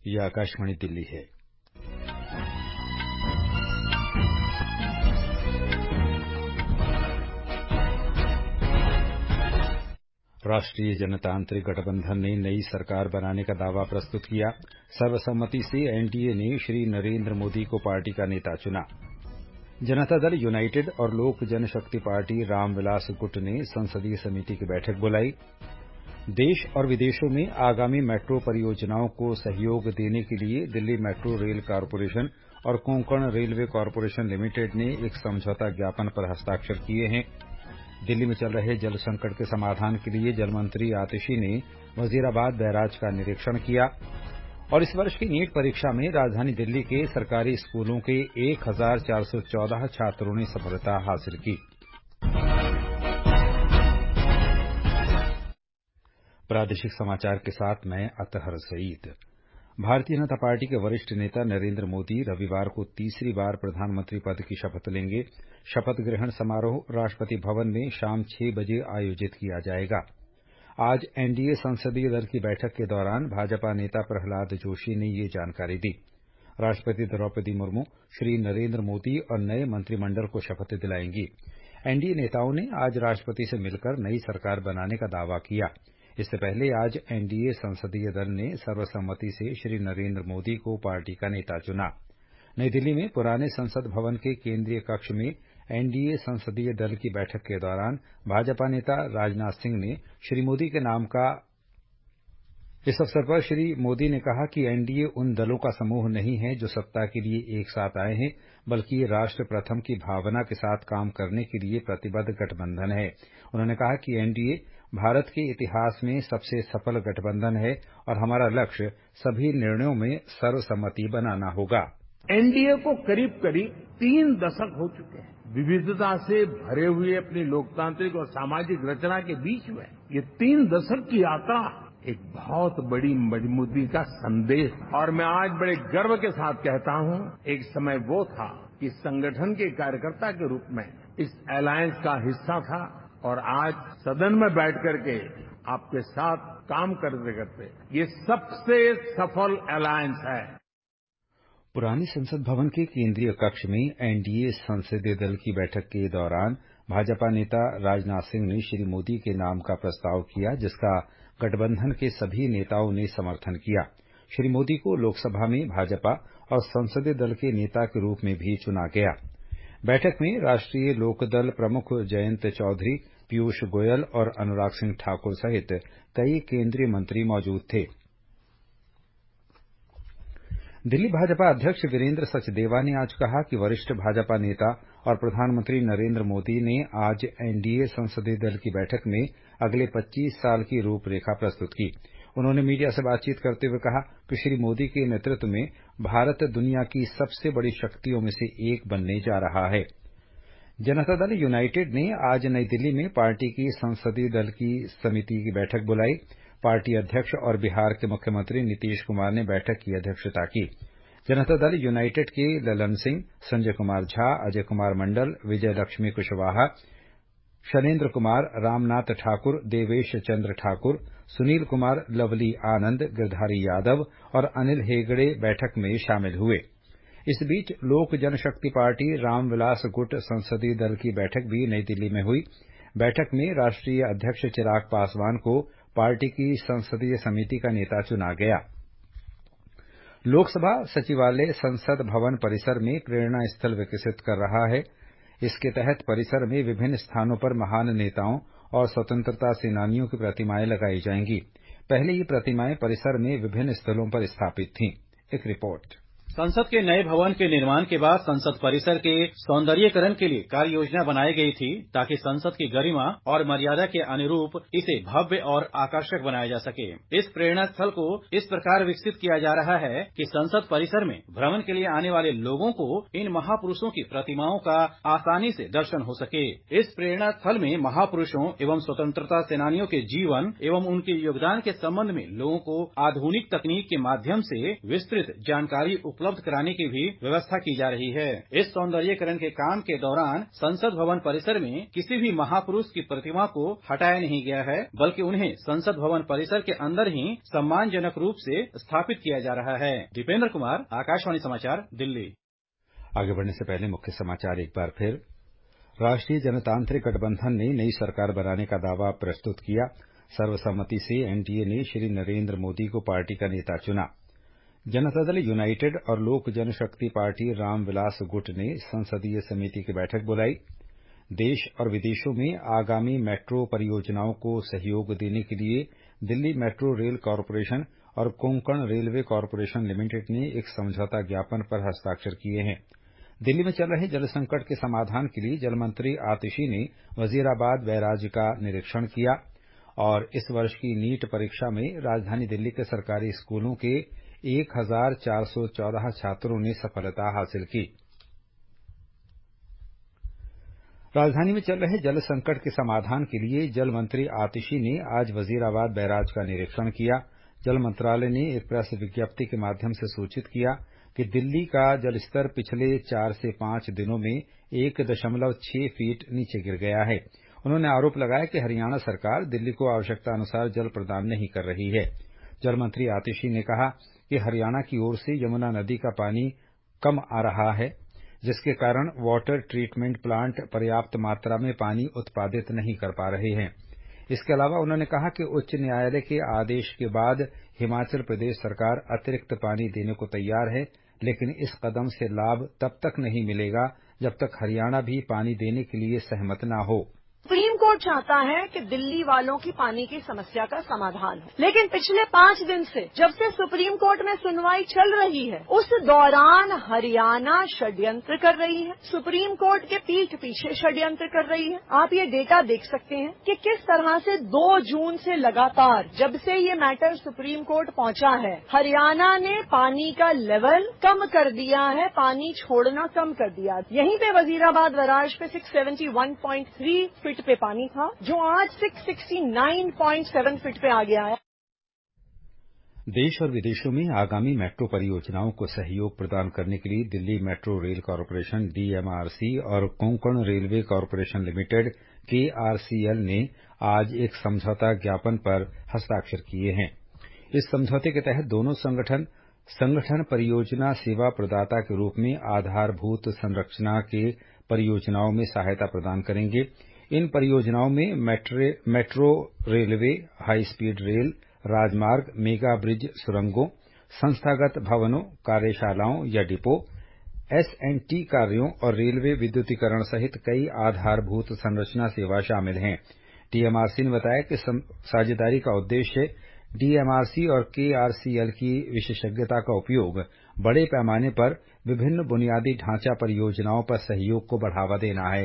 ये आकाशवाणी दिल्ली है। राष्ट्रीय जनतांत्रिक गठबंधन ने नई सरकार बनाने का दावा प्रस्तुत किया। सर्वसम्मति से एनडीए ने श्री नरेंद्र मोदी को पार्टी का नेता चुना। जनता दल यूनाइटेड और लोक जनशक्ति पार्टी रामविलास गुट ने संसदीय समिति की बैठक बुलाई। देश और विदेशों में आगामी मेट्रो परियोजनाओं को सहयोग देने के लिए दिल्ली मेट्रो रेल कॉरपोरेशन और कोंकण रेलवे कॉरपोरेशन लिमिटेड ने एक समझौता ज्ञापन पर हस्ताक्षर किए हैं। दिल्ली में चल रहे जल संकट के समाधान के लिए जल मंत्री आतिशी ने वजीराबाद बैराज का निरीक्षण किया। और इस वर्ष की नीट परीक्षा में राजधानी दिल्ली के सरकारी स्कूलों के 1414 छात्रों ने सफलता हासिल की। प्रादेशिक समाचार के साथ मैं अतहर सईद। भारतीय जनता पार्टी के वरिष्ठ नेता नरेंद्र मोदी रविवार को तीसरी बार प्रधानमंत्री पद की शपथ लेंगे। शपथ ग्रहण समारोह राष्ट्रपति भवन में शाम 6 बजे आयोजित किया जाएगा। आज एनडीए संसदीय दल की बैठक के दौरान भाजपा नेता प्रहलाद जोशी ने ये जानकारी दी। राष्ट्रपति द्रौपदी मुर्मू श्री नरेंद्र मोदी और नए मंत्रिमंडल को शपथ दिलाएंगी। एनडीए नेताओं ने आज राष्ट्रपति से मिलकर नई सरकार बनाने का दावा किया। इससे पहले आज एनडीए संसदीय दल ने सर्वसम्मति से श्री नरेंद्र मोदी को पार्टी का नेता चुना। नई दिल्ली में पुराने संसद भवन के केंद्रीय कक्ष में एनडीए संसदीय दल की बैठक के दौरान भाजपा नेता राजनाथ सिंह ने श्री मोदी के नाम का इस अवसर पर श्री मोदी ने कहा कि एनडीए उन दलों का समूह नहीं है जो सत्ता के लिए एक साथ आए हैं, बल्कि ये राष्ट्र प्रथम की भावना के साथ काम करने के लिए प्रतिबद्ध गठबंधन है। उन्होंने कहा कि एनडीए भारत के इतिहास में सबसे सफल गठबंधन है और हमारा लक्ष्य सभी निर्णयों में सर्वसम्मति बनाना होगा। एनडीए को करीब करीब 3 दशक हो चुके हैं। विविधता से भरे हुए अपनी लोकतांत्रिक और सामाजिक रचना के बीच में ये 3 दशक की यात्रा एक बहुत बड़ी मजबूती का संदेश। और मैं आज बड़े गर्व के साथ कहता हूं, एक समय वो था कि संगठन के कार्यकर्ता के रूप में इस अलायंस का हिस्सा था और आज सदन में बैठ करके आपके साथ काम करते करते ये सबसे सफल अलायंस है। पुरानी संसद भवन के केंद्रीय कक्ष में एनडीए संसदीय दल की बैठक के दौरान भाजपा नेता राजनाथ सिंह ने श्री मोदी के नाम का प्रस्ताव किया, जिसका गठबंधन के सभी नेताओं ने समर्थन किया। श्री मोदी को लोकसभा में भाजपा और संसदीय दल के नेता के रूप में भी चुना गया। बैठक में राष्ट्रीय लोकदल प्रमुख जयंत चौधरी, पीयूष गोयल और अनुराग सिंह ठाकुर सहित कई केंद्रीय मंत्री मौजूद थे। दिल्ली भाजपा अध्यक्ष वीरेंद्र सचदेवा ने आज कहा कि वरिष्ठ भाजपा नेता और प्रधानमंत्री नरेंद्र मोदी ने आज एनडीए संसदीय दल की बैठक में अगले 25 साल की रूपरेखा प्रस्तुत की। उन्होंने मीडिया से बातचीत करते हुए कहा कि श्री मोदी के नेतृत्व में भारत दुनिया की सबसे बड़ी शक्तियों में से एक बनने जा रहा है। जनता दल यूनाइटेड ने आज नई दिल्ली में पार्टी की संसदीय दल की समिति की बैठक बुलाई। पार्टी अध्यक्ष और बिहार के मुख्यमंत्री नीतीश कुमार ने बैठक की अध्यक्षता की। जनता दल यूनाइटेड के ललन सिंह, संजय कुमार झा, अजय कुमार मंडल, विजय लक्ष्मी कुशवाहा, शैलेन्द्र कुमार, रामनाथ ठाकुर, देवेश चंद्र ठाकुर, सुनील कुमार, लवली आनंद, गिरधारी यादव और अनिल हेगड़े बैठक में शामिल हुए। इस बीच लोक जनशक्ति पार्टी रामविलास गुट संसदीय दल की बैठक भी नई दिल्ली में हुई। बैठक में राष्ट्रीय अध्यक्ष चिराग पासवान को पार्टी की संसदीय समिति का नेता चुना गया। लोकसभा सचिवालय संसद भवन परिसर में प्रेरणा स्थल विकसित कर रहा है। इसके तहत परिसर में विभिन्न स्थानों पर महान नेताओं और स्वतंत्रता सेनानियों की प्रतिमाएं लगाई जाएंगी। पहले ये प्रतिमाएं परिसर में विभिन्न स्थलों पर स्थापित थीं। एक रिपोर्ट। संसद के नए भवन के निर्माण के बाद संसद परिसर के सौंदर्यीकरण के लिए कार्य योजना बनाई गई थी, ताकि संसद की गरिमा और मर्यादा के अनुरूप इसे भव्य और आकर्षक बनाया जा सके। इस प्रेरणा स्थल को इस प्रकार विकसित किया जा रहा है कि संसद परिसर में भ्रमण के लिए आने वाले लोगों को इन महापुरुषों की प्रतिमाओं का आसानी से दर्शन हो सके। इस प्रेरणा स्थल में महापुरुषों एवं स्वतंत्रता सेनानियों के जीवन एवं उनके योगदान के संबंध में लोगों को आधुनिक तकनीक के माध्यम से विस्तृत जानकारी उपलब्ध कराने की भी व्यवस्था की जा रही है। इस सौंदर्यीकरण के काम के दौरान संसद भवन परिसर में किसी भी महापुरुष की प्रतिमा को हटाया नहीं गया है, बल्कि उन्हें संसद भवन परिसर के अंदर ही सम्मानजनक रूप से स्थापित किया जा रहा है। दीपेंद्र कुमार, आकाशवाणी समाचार, दिल्ली। आगे बढ़ने से पहले मुख्य समाचार एक बार फिर। राष्ट्रीय जनतांत्रिक गठबंधन ने नई सरकार बनाने का दावा प्रस्तुत किया। सर्वसम्मति से एनडीए ने श्री नरेंद्र मोदी को पार्टी का नेता चुना। जनता दल यूनाइटेड और लोक जनशक्ति पार्टी रामविलास गुट ने संसदीय समिति की बैठक बुलाई। देश और विदेशों में आगामी मेट्रो परियोजनाओं को सहयोग देने के लिए दिल्ली मेट्रो रेल कॉरपोरेशन और कोंकण रेलवे कॉरपोरेशन लिमिटेड ने एक समझौता ज्ञापन पर हस्ताक्षर किए हैं। दिल्ली में चल रहे जल संकट के समाधान के लिए जल मंत्री आतिशी ने वजीराबाद बैराज का निरीक्षण किया और इस वर्ष की नीट परीक्षा में राजधानी दिल्ली के सरकारी स्कूलों के 1414 छात्रों ने सफलता हासिल की। राजधानी में चल रहे जल संकट के समाधान के लिए जल मंत्री आतिशी ने आज वजीराबाद बैराज का निरीक्षण किया। जल मंत्रालय ने एक प्रेस विज्ञप्ति के माध्यम से सूचित किया कि दिल्ली का जलस्तर पिछले 4 से 5 दिनों में 1.6 फीट नीचे गिर गया है। उन्होंने आरोप लगाया कि हरियाणा सरकार दिल्ली को आवश्यकता अनुसार जल प्रदान नहीं कर रही है। जल मंत्री आतिशी ने कहा कि हरियाणा की ओर से यमुना नदी का पानी कम आ रहा है, जिसके कारण वाटर ट्रीटमेंट प्लांट पर्याप्त मात्रा में पानी उत्पादित नहीं कर पा रहे हैं। इसके अलावा उन्होंने कहा कि उच्च न्यायालय के आदेश के बाद हिमाचल प्रदेश सरकार अतिरिक्त पानी देने को तैयार है, लेकिन इस कदम से लाभ तब तक नहीं मिलेगा जब तक हरियाणा भी पानी देने के लिए सहमत न हो। सुप्रीम कोर्ट चाहता है कि दिल्ली वालों की पानी की समस्या का समाधान हो, लेकिन पिछले 5 दिन से जब से सुप्रीम कोर्ट में सुनवाई चल रही है, उस दौरान हरियाणा षड्यंत्र कर रही है, सुप्रीम कोर्ट के पीठ पीछे षड्यंत्र कर रही है। आप ये डेटा देख सकते हैं कि किस तरह से 2 जून से लगातार जब से ये मैटर सुप्रीम कोर्ट पहुंचा है, हरियाणा ने पानी का लेवल कम कर दिया है, पानी छोड़ना कम कर दिया। यहीं पे वजीराबाद बैराज पे 671.3 फीट पे पानी था, जो आज 669.7 फीट पे आ गया है। देश और विदेशों में आगामी मेट्रो परियोजनाओं को सहयोग प्रदान करने के लिए Delhi metro rail corporation DMRC और Konkan railway corporation limited KRCL ने आज एक समझौता ज्ञापन पर हस्ताक्षर किए हैं। इस समझौते के तहत दोनों संगठन परियोजना सेवा प्रदाता के रूप में आधारभूत संरचना के परियोजनाओं में सहायता प्रदान करेंगे। इन परियोजनाओं में metro, railway, high speed rail, राजमार्ग, मेगा ब्रिज सुरंगों, संस्थागत भवनों, कार्यशालाओं या डिपो, S&T कार्यों और रेलवे विद्युतीकरण सहित कई आधारभूत संरचना सेवा शामिल हैं। डीएमआरसी ने बताया कि साझेदारी का उद्देश्य डीएमआरसी और केआरसीएल की विशेषज्ञता का उपयोग बड़े पैमाने पर विभिन्न बुनियादी ढांचा परियोजनाओं पर सहयोग को बढ़ावा देना है।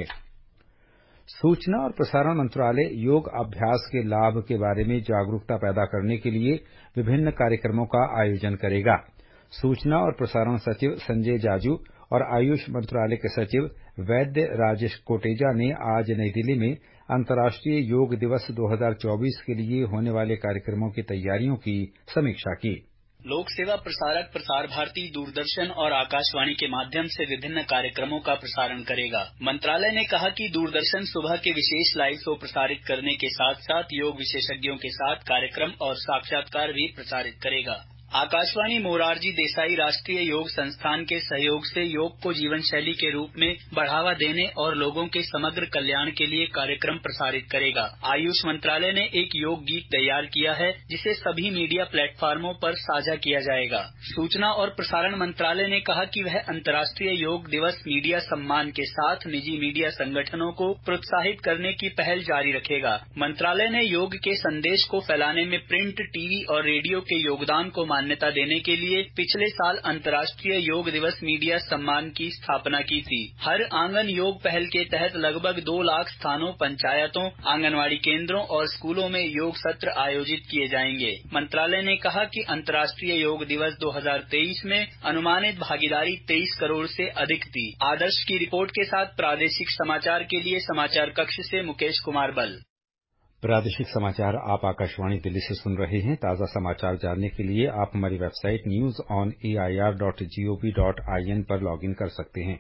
सूचना और प्रसारण मंत्रालय योग अभ्यास के लाभ के बारे में जागरूकता पैदा करने के लिए विभिन्न कार्यक्रमों का आयोजन करेगा। सूचना और प्रसारण सचिव संजय जाजू और आयुष मंत्रालय के सचिव वैद्य राजेश कोटेजा ने आज नई दिल्ली में अंतर्राष्ट्रीय योग दिवस 2024 के लिए होने वाले कार्यक्रमों की तैयारियों की समीक्षा की। लोक सेवा प्रसारक प्रसार भारती दूरदर्शन और आकाशवाणी के माध्यम से विभिन्न कार्यक्रमों का प्रसारण करेगा। मंत्रालय ने कहा कि दूरदर्शन सुबह के विशेष लाइव शो प्रसारित करने के साथ साथ योग विशेषज्ञों के साथ कार्यक्रम और साक्षात्कार भी प्रसारित करेगा। आकाशवाणी मोरारजी देसाई राष्ट्रीय योग संस्थान के सहयोग से योग को जीवन शैली के रूप में बढ़ावा देने और लोगों के समग्र कल्याण के लिए कार्यक्रम प्रसारित करेगा। आयुष मंत्रालय ने एक योग गीत तैयार किया है, जिसे सभी मीडिया प्लेटफॉर्मों पर साझा किया जाएगा। सूचना और प्रसारण मंत्रालय ने कहा कि वह अंतर्राष्ट्रीय योग दिवस मीडिया सम्मान के साथ निजी मीडिया संगठनों को प्रोत्साहित करने की पहल जारी रखेगा। मंत्रालय ने योग के संदेश को फैलाने में प्रिंट, टीवी और रेडियो के योगदान को मान्यता देने के लिए पिछले साल अंतर्राष्ट्रीय योग दिवस मीडिया सम्मान की स्थापना की थी। हर आंगन योग पहल के तहत लगभग 2 लाख स्थानों, पंचायतों, आंगनवाड़ी केंद्रों और स्कूलों में योग सत्र आयोजित किए जाएंगे। मंत्रालय ने कहा कि अंतर्राष्ट्रीय योग दिवस 2023 में अनुमानित भागीदारी 23 करोड़ से अधिक थी। आदर्श की रिपोर्ट के साथ प्रादेशिक समाचार के लिए समाचार कक्ष से मुकेश कुमार बल। प्रादेशिक समाचार आप आकाशवाणी दिल्ली से सुन रहे हैं। ताजा समाचार जानने के लिए आप हमारी वेबसाइट newsonair.gov.in पर लॉगिन कर सकते हैं।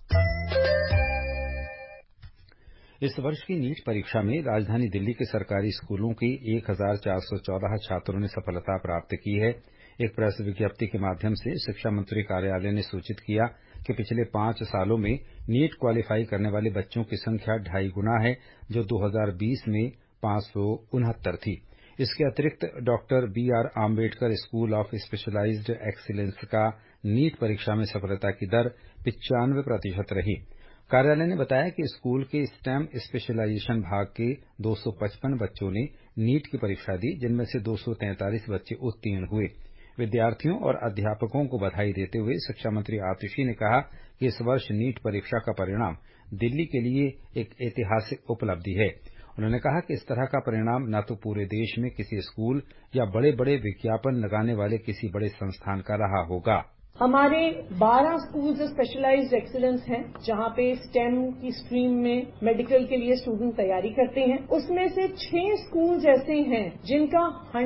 इस वर्ष की नीट परीक्षा में राजधानी दिल्ली के सरकारी स्कूलों के 1414 छात्रों ने सफलता प्राप्त की है। एक प्रेस विज्ञप्ति के माध्यम से शिक्षा मंत्री कार्यालय ने सूचित किया कि पिछले 5 सालों में नीट क्वालीफाई करने वाले बच्चों की संख्या 2.5 गुना है, जो 2020 में 569 थी। इसके अतिरिक्त doctor BR Ambedkar school of specialised excellence का नीट परीक्षा में सफलता की दर 95% रही। कार्यालय ने बताया कि स्कूल के स्टेम स्पेशलाइजेशन भाग के 255 बच्चों ने नीट की परीक्षा दी, जिनमें से 243 बच्चे उत्तीर्ण हुए। विद्यार्थियों और अध्यापकों को बधाई देते हुए शिक्षा मंत्री आतिशी ने कहा कि इस वर्ष नीट परीक्षा का परिणाम दिल्ली के लिए एक ऐतिहासिक उपलब्धि है। उन्होंने कहा कि इस तरह का परिणाम न तो पूरे देश में किसी स्कूल या बड़े-बड़े विज्ञापन लगाने वाले किसी बड़े संस्थान का रहा होगा। हमारे 12 स्कूल्स स्पेशलाइज्ड एक्सीलेंस हैं, जहां पे स्टेम की स्ट्रीम में मेडिकल के लिए स्टूडेंट तैयारी करते हैं। उसमें से 6 स्कूल्स ऐसे हैं जिनका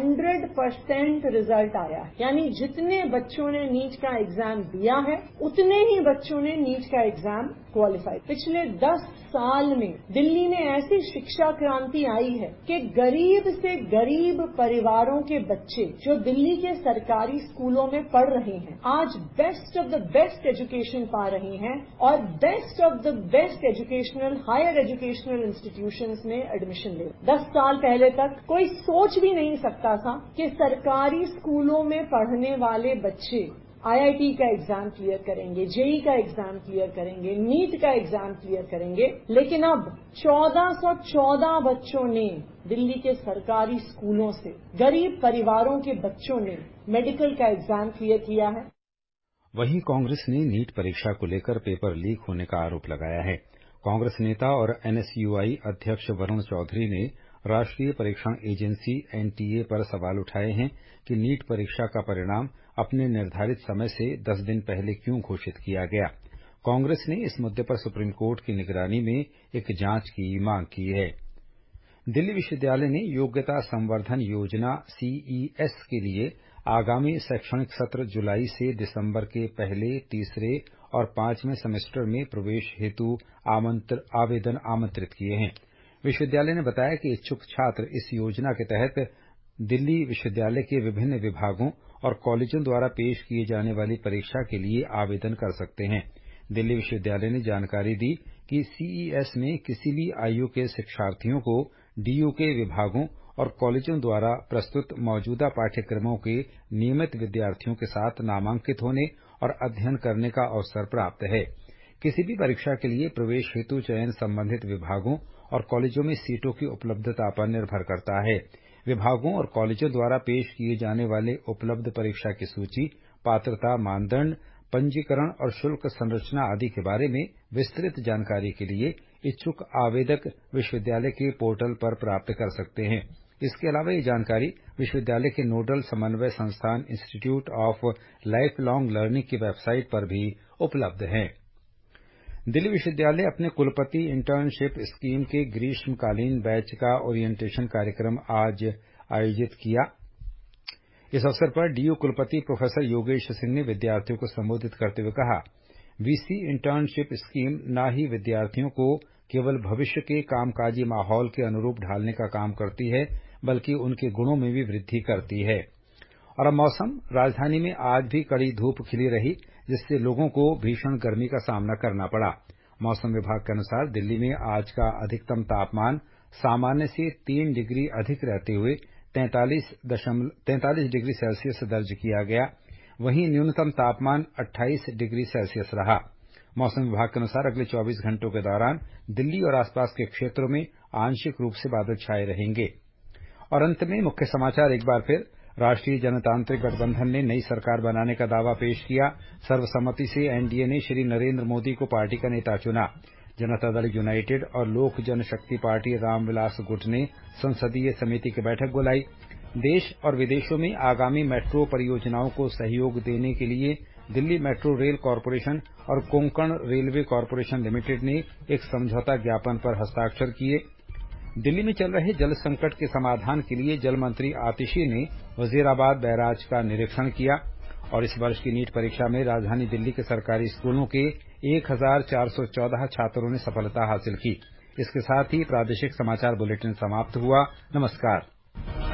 100% रिजल्ट आया है, यानी जितने बच्चों ने नीट का एग्जाम दिया है उतने ही बच्चों ने नीट का एग्जाम क्वालिफाई। पिछले 10 साल में दिल्ली में ऐसी शिक्षा क्रांति आई है कि गरीब से गरीब परिवारों के बच्चे जो दिल्ली के सरकारी स्कूलों में पढ़ रहे हैं, आज best of the best education पा रही हैं और best of the best educational higher educational institutions में एडमिशन ले। 10 साल पहले तक कोई सोच भी नहीं सकता था कि सरकारी स्कूलों में पढ़ने वाले बच्चे IIT का एग्जाम क्लियर करेंगे, JEE का एग्जाम क्लियर करेंगे, नीट का एग्जाम क्लियर करेंगे। लेकिन अब 1414 बच्चों ने दिल्ली के सरकारी स्कूलों से, गरीब परिवारों के बच्चों ने मेडिकल का एग्जाम क्लियर किया है। वहीं कांग्रेस ने नीट परीक्षा को लेकर पेपर लीक होने का आरोप लगाया है। कांग्रेस नेता और NSUI अध्यक्ष वरुण चौधरी ने राष्ट्रीय परीक्षण एजेंसी NTA पर सवाल उठाए हैं कि नीट परीक्षा का परिणाम अपने निर्धारित समय से 10 दिन पहले क्यों घोषित किया गया। कांग्रेस ने इस मुद्दे पर सुप्रीम कोर्ट की निगरानी में एक जांच की मांग की है। दिल्ली विश्वविद्यालय ने योग्यता संवर्धन योजना CES के लिए आगामी शैक्षणिक सत्र जुलाई से दिसंबर के पहले, तीसरे और 5वें सेमेस्टर में प्रवेश हेतु आवेदन आमंत्रित किए हैं। विश्वविद्यालय ने बताया कि इच्छुक छात्र इस योजना के तहत दिल्ली विश्वविद्यालय के विभिन्न विभागों और कॉलेजों द्वारा पेश किए जाने वाली परीक्षा के लिए आवेदन कर सकते हैं। दिल्ली विश्वविद्यालय ने जानकारी दी कि CES में किसी भी आयु के शिक्षार्थियों को DU के विभागों और कॉलेजों द्वारा प्रस्तुत मौजूदा पाठ्यक्रमों के नियमित विद्यार्थियों के साथ नामांकित होने और अध्ययन करने का अवसर प्राप्त है। किसी भी परीक्षा के लिए प्रवेश हेतु चयन संबंधित विभागों और कॉलेजों में सीटों की उपलब्धता पर निर्भर करता है। विभागों और कॉलेजों द्वारा पेश किए जाने वाले उपलब्ध परीक्षा की सूची, पात्रता मानदंड, पंजीकरण और शुल्क संरचना आदि के बारे में विस्तृत जानकारी के लिए इच्छुक आवेदक विश्वविद्यालय के पोर्टल पर प्राप्त कर सकते हैं। इसके अलावा ये जानकारी विश्वविद्यालय के नोडल समन्वय संस्थान institute of life long learning की वेबसाइट पर भी उपलब्ध है। दिल्ली विश्वविद्यालय अपने कुलपति इंटर्नशिप स्कीम के ग्रीष्मकालीन बैच का ओरिएंटेशन कार्यक्रम आज आयोजित किया। इस अवसर पर DU कुलपति प्रोफेसर योगेश सिंह ने विद्यार्थियों को संबोधित करते हुए कहा, VC इंटर्नशिप स्कीम न ही विद्यार्थियों को केवल भविष्य के कामकाजी माहौल के अनुरूप ढालने का काम करती है, बल्कि उनके गुणों में भी वृद्धि करती है। और अब मौसम। राजधानी में आज भी कड़ी धूप खिली रही, जिससे लोगों को भीषण गर्मी का सामना करना पड़ा। मौसम विभाग के अनुसार दिल्ली में आज का अधिकतम तापमान सामान्य से 3 डिग्री अधिक रहते हुए 43 डिग्री सेल्सियस दर्ज किया गया। वहीं न्यूनतम तापमान 28 डिग्री सेल्सियस रहा। मौसम विभाग के अनुसार अगले 24 घंटों के दौरान दिल्ली और आसपास के क्षेत्रों में आंशिक रूप से बादल छाए रहेंगे। और अंत में मुख्य समाचार एक बार फिर। राष्ट्रीय जनतांत्रिक गठबंधन ने नई सरकार बनाने का दावा पेश किया। सर्वसम्मति से NDA ने श्री नरेंद्र मोदी को पार्टी का नेता चुना। जनता दल यूनाइटेड और लोक जनशक्ति पार्टी रामविलास गुट ने संसदीय समिति की बैठक बुलाई। देश और विदेशों में आगामी मेट्रो परियोजनाओं को सहयोग देने के लिए दिल्ली मेट्रो रेल कॉरपोरेशन और कोंकण रेलवे कॉरपोरेशन लिमिटेड ने एक समझौता ज्ञापन पर हस्ताक्षर किए। दिल्ली में चल रहे जल संकट के समाधान के लिए जल मंत्री आतिशी ने वजीराबाद बैराज का निरीक्षण किया और इस वर्ष की नीट परीक्षा में राजधानी दिल्ली के सरकारी स्कूलों के 1414 छात्रों ने सफलता हासिल की। इसके साथ ही प्रादेशिक समाचार बुलेटिन समाप्त हुआ। नमस्कार।